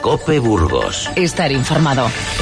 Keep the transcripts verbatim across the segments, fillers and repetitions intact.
COPE Burgos. Estar informado.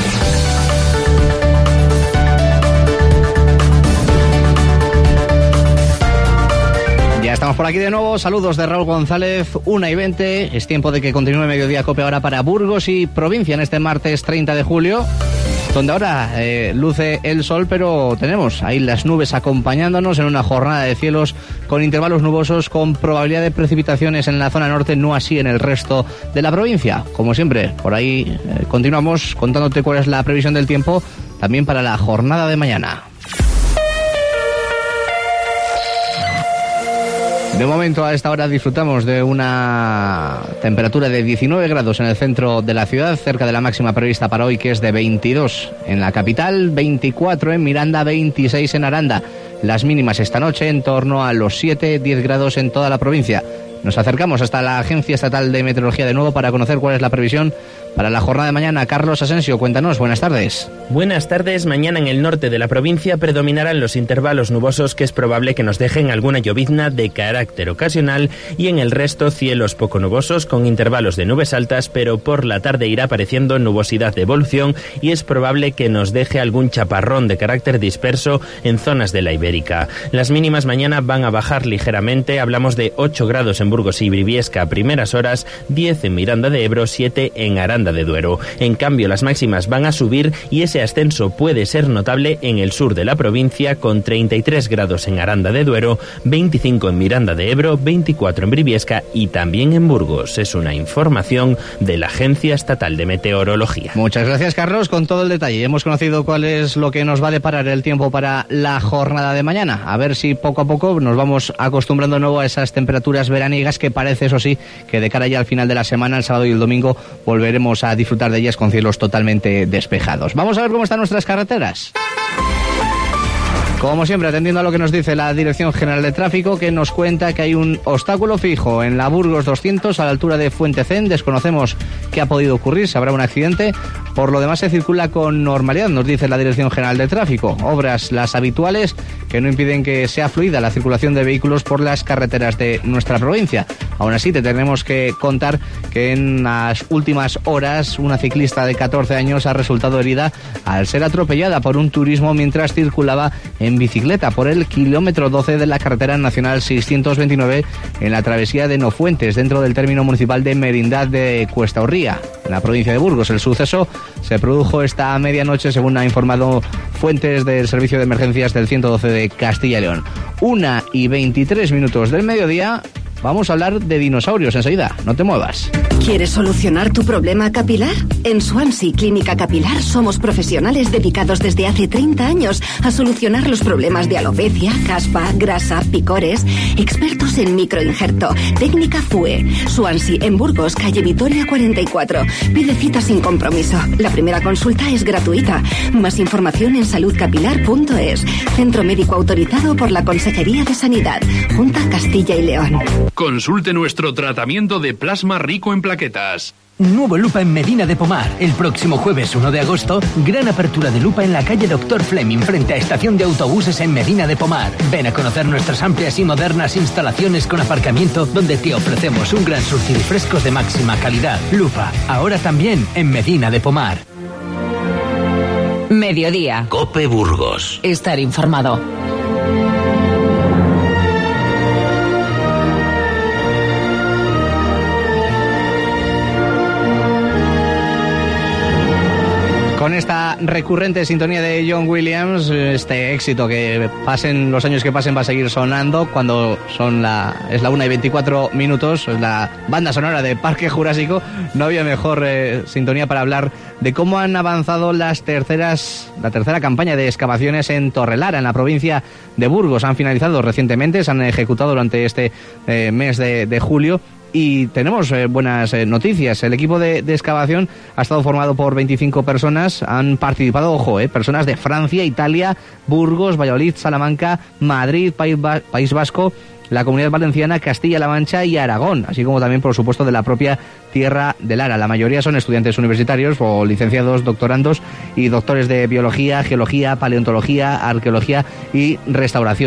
Ya estamos por aquí de nuevo. Saludos de Raúl González, una y veinte. Es tiempo de que continúe Mediodía COPE ahora para Burgos y provincia en este martes treinta de julio, donde ahora eh, luce el sol, pero tenemos ahí las nubes acompañándonos en una jornada de cielos con intervalos nubosos, con probabilidad de precipitaciones en la zona norte, no así en el resto de la provincia. Como siempre, por ahí eh, continuamos contándote cuál es la previsión del tiempo también para la jornada de mañana. De momento, a esta hora disfrutamos de una temperatura de diecinueve grados en el centro de la ciudad, cerca de la máxima prevista para hoy, que es de veintidós en la capital, veinticuatro en Miranda, veintiséis en Aranda. Las mínimas esta noche en torno a los siete, diez grados en toda la provincia. Nos acercamos hasta la Agencia Estatal de Meteorología de nuevo para conocer cuál es la previsión para la jornada de mañana. Carlos Asensio, cuéntanos, buenas tardes. Buenas tardes. Mañana en el norte de la provincia predominarán los intervalos nubosos, que es probable que nos dejen alguna llovizna de carácter ocasional, y en el resto cielos poco nubosos con intervalos de nubes altas, pero por la tarde irá apareciendo nubosidad de evolución y es probable que nos deje algún chaparrón de carácter disperso en zonas de la Ibérica. Las mínimas mañana van a bajar ligeramente, hablamos de ocho grados en Burgos y Briviesca a primeras horas, diez en Miranda de Ebro, siete en Aranda de Duero. En cambio, las máximas van a subir y ese ascenso puede ser notable en el sur de la provincia, con treinta y tres grados en Aranda de Duero, veinticinco en Miranda de Ebro, veinticuatro en Briviesca y también en Burgos. Es una información de la Agencia Estatal de Meteorología. Muchas gracias, Carlos, con todo el detalle. Hemos conocido cuál es lo que nos va a deparar el tiempo para la jornada de mañana. A ver si poco a poco nos vamos acostumbrando de nuevo a esas temperaturas veraniegas, que parece, eso sí, que de cara ya al final de la semana, el sábado y el domingo, volveremos a disfrutar de ellas con cielos totalmente despejados. Vamos a ver cómo están nuestras carreteras. Como siempre, atendiendo a lo que nos dice la Dirección General de Tráfico, que nos cuenta que hay un obstáculo fijo en la Burgos doscientos a la altura de Fuentecén. Desconocemos qué ha podido ocurrir, si habrá un accidente. Por lo demás se circula con normalidad, nos dice la Dirección General de Tráfico. Obras las habituales que no impiden que sea fluida la circulación de vehículos por las carreteras de nuestra provincia. Aún así, te tenemos que contar que en las últimas horas una ciclista de catorce años ha resultado herida al ser atropellada por un turismo mientras circulaba en bicicleta por el kilómetro doce de la carretera nacional seiscientos veintinueve en la travesía de Nofuentes, dentro del término municipal de Merindad de Cuestaurría, en la provincia de Burgos. El suceso se produjo esta medianoche, según ha informado fuentes del Servicio de Emergencias del ciento doce de Castilla y León. Una y veintitrés minutos del mediodía. Vamos a hablar de dinosaurios enseguida, no te muevas. ¿Quieres solucionar tu problema capilar? En Swansea Clínica Capilar somos profesionales dedicados desde hace treinta años a solucionar los problemas de alopecia, caspa, grasa, picores. Expertos en microinjerto, técnica F U E. Swansea en Burgos, calle Vitoria cuarenta y cuatro. Pide cita sin compromiso. La primera consulta es gratuita. Más información en salud capilar punto es. Centro médico autorizado por la Consejería de Sanidad, Junta Castilla y León. Consulte nuestro tratamiento de plasma rico en plaquetas. Nuevo Lupa en Medina de Pomar. El próximo jueves uno de agosto, gran apertura de Lupa en la calle Doctor Fleming, frente a estación de autobuses en Medina de Pomar. Ven a conocer nuestras amplias y modernas instalaciones con aparcamiento, donde te ofrecemos un gran surtido de frescos de máxima calidad. Lupa, ahora también en Medina de Pomar. Mediodía. COPE Burgos. Estar informado. Con esta recurrente sintonía de John Williams, este éxito que pasen los años que pasen va a seguir sonando cuando son la es la una y veinticuatro minutos, es la banda sonora de Parque Jurásico. No había mejor eh, sintonía para hablar de cómo han avanzado las terceras la tercera campaña de excavaciones en Torrelara, en la provincia de Burgos. Han finalizado recientemente, se han ejecutado durante este eh, mes de, de julio. Y tenemos eh, buenas eh, noticias. El equipo de, de excavación ha estado formado por veinticinco personas. Han participado, ojo, eh, personas de Francia, Italia, Burgos, Valladolid, Salamanca, Madrid, País, Ba- País Vasco, la Comunidad Valenciana, Castilla-La Mancha y Aragón, así como también, por supuesto, de la propia tierra de Lara. La mayoría son estudiantes universitarios o licenciados, doctorandos y doctores de biología, geología, paleontología, arqueología y restauración.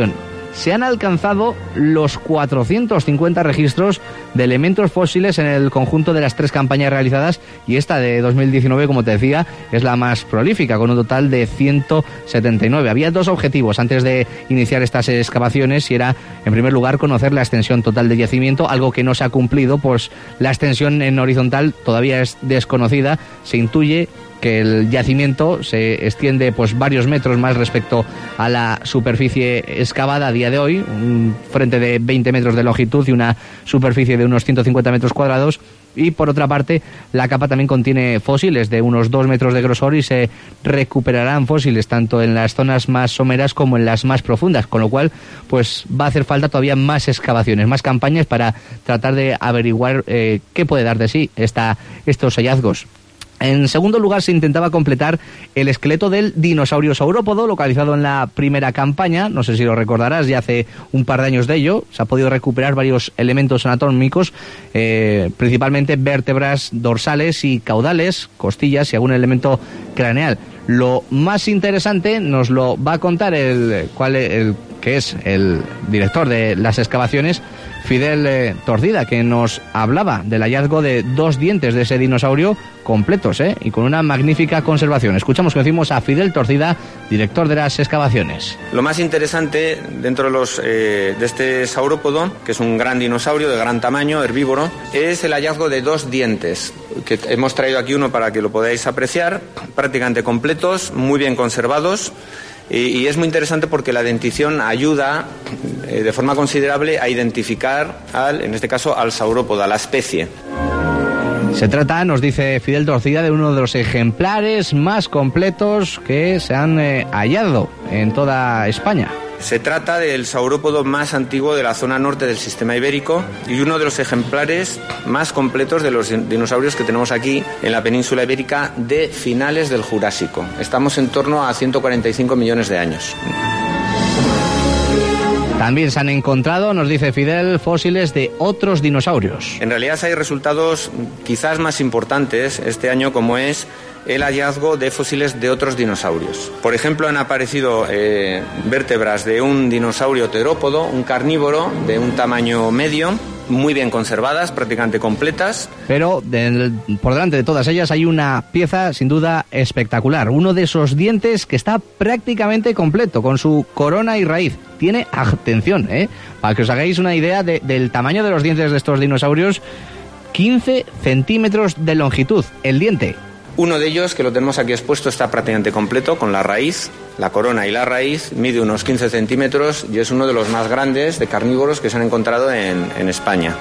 se han alcanzado los cuatrocientos cincuenta registros de elementos fósiles en el conjunto de las tres campañas realizadas, y esta de dos mil diecinueve, como te decía, es la más prolífica, con un total de ciento setenta y nueve. Había dos objetivos antes de iniciar estas excavaciones, y era, en primer lugar, conocer la extensión total del yacimiento, algo que no se ha cumplido, pues la extensión en horizontal todavía es desconocida. Se intuye que el yacimiento se extiende pues varios metros más respecto a la superficie excavada a día de hoy, un frente de veinte metros de longitud y una superficie de unos ciento cincuenta metros cuadrados. Y por otra parte, la capa también contiene fósiles de unos dos metros de grosor, y se recuperarán fósiles tanto en las zonas más someras como en las más profundas, con lo cual pues va a hacer falta todavía más excavaciones, más campañas para tratar de averiguar eh, qué puede dar de sí esta, estos hallazgos. En segundo lugar, se intentaba completar el esqueleto del dinosaurio saurópodo, localizado en la primera campaña. No sé si lo recordarás, ya hace un par de años de ello. Se ha podido recuperar varios elementos anatómicos, eh, principalmente vértebras dorsales y caudales, costillas y algún elemento craneal. Lo más interesante nos lo va a contar el, cual, el que es el director de las excavaciones, Fidel eh, Torcida, que nos hablaba del hallazgo de dos dientes de ese dinosaurio completos, ¿eh? y con una magnífica conservación. Escuchamos que decimos a Fidel Torcida, director de las excavaciones. Lo más interesante dentro de, los, eh, de este saurópodo, que es un gran dinosaurio de gran tamaño, herbívoro, es el hallazgo de dos dientes, que hemos traído aquí uno para que lo podáis apreciar, prácticamente completos, muy bien conservados. Y es muy interesante porque la dentición ayuda eh, de forma considerable a identificar, al, en este caso, al saurópodo, a la especie. Se trata, nos dice Fidel Torcida, de uno de los ejemplares más completos que se han eh, hallado en toda España. Se trata del saurópodo más antiguo de la zona norte del sistema ibérico y uno de los ejemplares más completos de los dinosaurios que tenemos aquí en la península ibérica de finales del Jurásico. Estamos en torno a ciento cuarenta y cinco millones de años. También se han encontrado, nos dice Fidel, fósiles de otros dinosaurios. En realidad hay resultados quizás más importantes este año, como es el hallazgo de fósiles de otros dinosaurios. Por ejemplo, han aparecido eh, vértebras de un dinosaurio terópodo, un carnívoro de un tamaño medio, muy bien conservadas, prácticamente completas. Pero de, por delante de todas ellas hay una pieza sin duda espectacular. Uno de esos dientes que está prácticamente completo, con su corona y raíz. Tiene, atención, ¿eh? para que os hagáis una idea de, del tamaño de los dientes de estos dinosaurios, quince centímetros de longitud, el diente. Uno de ellos, que lo tenemos aquí expuesto, está prácticamente completo, con la raíz, la corona y la raíz, mide unos quince centímetros y es uno de los más grandes de carnívoros que se han encontrado en, en España.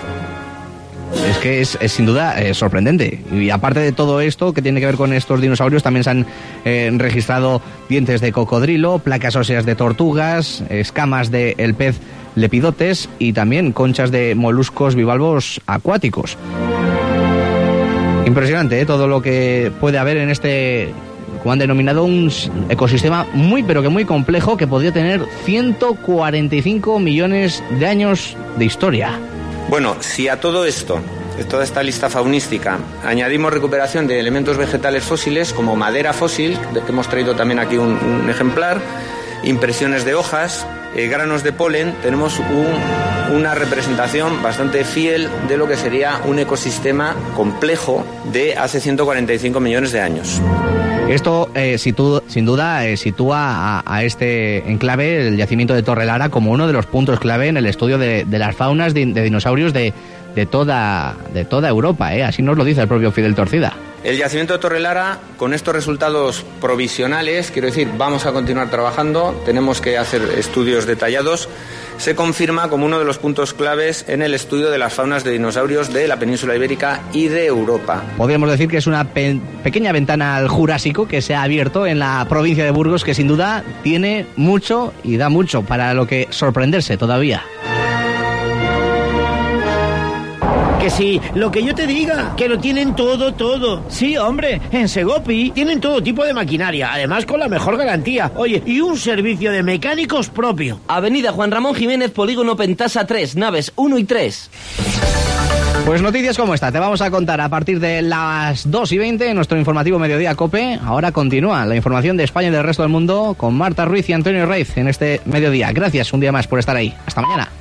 Es que es, es sin duda eh, sorprendente. Y aparte de todo esto que tiene que ver con estos dinosaurios, también se han eh, registrado dientes de cocodrilo, placas óseas de tortugas, escamas del pez lepidotes y también conchas de moluscos bivalvos acuáticos. Impresionante, ¿eh? Todo lo que puede haber en este, como han denominado, un ecosistema muy pero que muy complejo, que podría tener ciento cuarenta y cinco millones de años de historia. Bueno, si a todo esto, toda esta lista faunística, añadimos recuperación de elementos vegetales fósiles como madera fósil, de que hemos traído también aquí un, un ejemplar, impresiones de hojas, eh, granos de polen, tenemos un, una representación bastante fiel de lo que sería un ecosistema complejo de hace ciento cuarenta y cinco millones de años. Esto, eh, situ, sin duda, eh, sitúa a, a este enclave, el yacimiento de Torrelara, como uno de los puntos clave en el estudio de, de las faunas de, de dinosaurios de, de, toda, de toda Europa. Eh. Así nos lo dice el propio Fidel Torcida. El yacimiento de Torrelara, con estos resultados provisionales, quiero decir, vamos a continuar trabajando, tenemos que hacer estudios detallados, se confirma como uno de los puntos claves en el estudio de las faunas de dinosaurios de la península ibérica y de Europa. Podríamos decir que es una pe- pequeña ventana al Jurásico que se ha abierto en la provincia de Burgos, que sin duda tiene mucho y da mucho para lo que sorprenderse todavía. Que sí, lo que yo te diga, que lo tienen todo, todo. Sí, hombre, en Segopi tienen todo tipo de maquinaria, además con la mejor garantía. Oye, y un servicio de mecánicos propio. Avenida Juan Ramón Jiménez, Polígono Pentasa tres, naves uno y tres. Pues noticias como esta te vamos a contar a partir de las dos y veinte en nuestro informativo Mediodía COPE. Ahora continúa la información de España y del resto del mundo con Marta Ruiz y Antonio Reiz en este mediodía. Gracias un día más por estar ahí. Hasta mañana.